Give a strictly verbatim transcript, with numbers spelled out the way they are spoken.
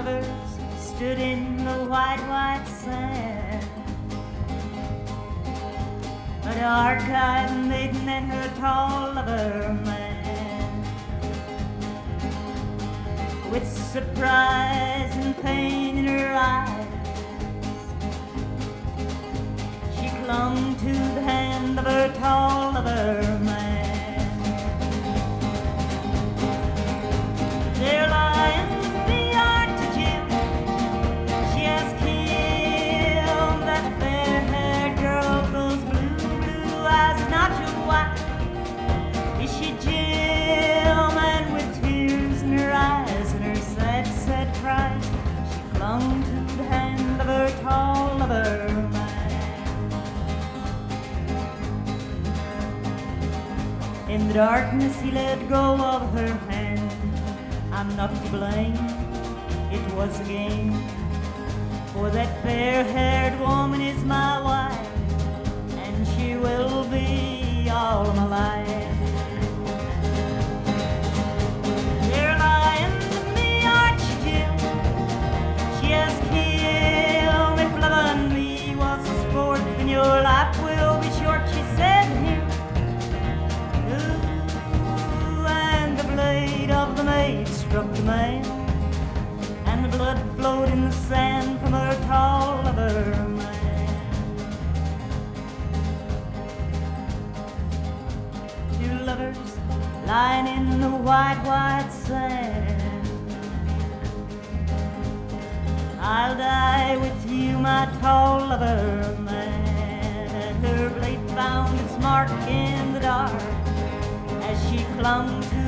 lovers stood in the white, white sand. A dark-eyed maiden and her tall lover man. With surprise and pain in her eyes, she clung to the hand of her tall lover man. They're lying in the Arctic Jim. She has killed that fair-haired girl with those blue, blue eyes. Not your wife, is she, Jim? And with tears in her eyes and her sad, sad cries, she clung to the hand of her tall lover man. In the darkness he let go of her hand. I'm not to blame, it was a game, for that fair-haired woman is my wife, and she will be all my life. They're lying in the Arctic Jim. She has killed me for loving me was a sport, and your life will be short, she said to him. Ooh, and the blade of the maid struck the man, and the blood flowed in the sand from her tall lover man. Two lovers lying in the white, white sand. I'll die with you, my tall lover man. And her blade found its mark in the dark as she clung to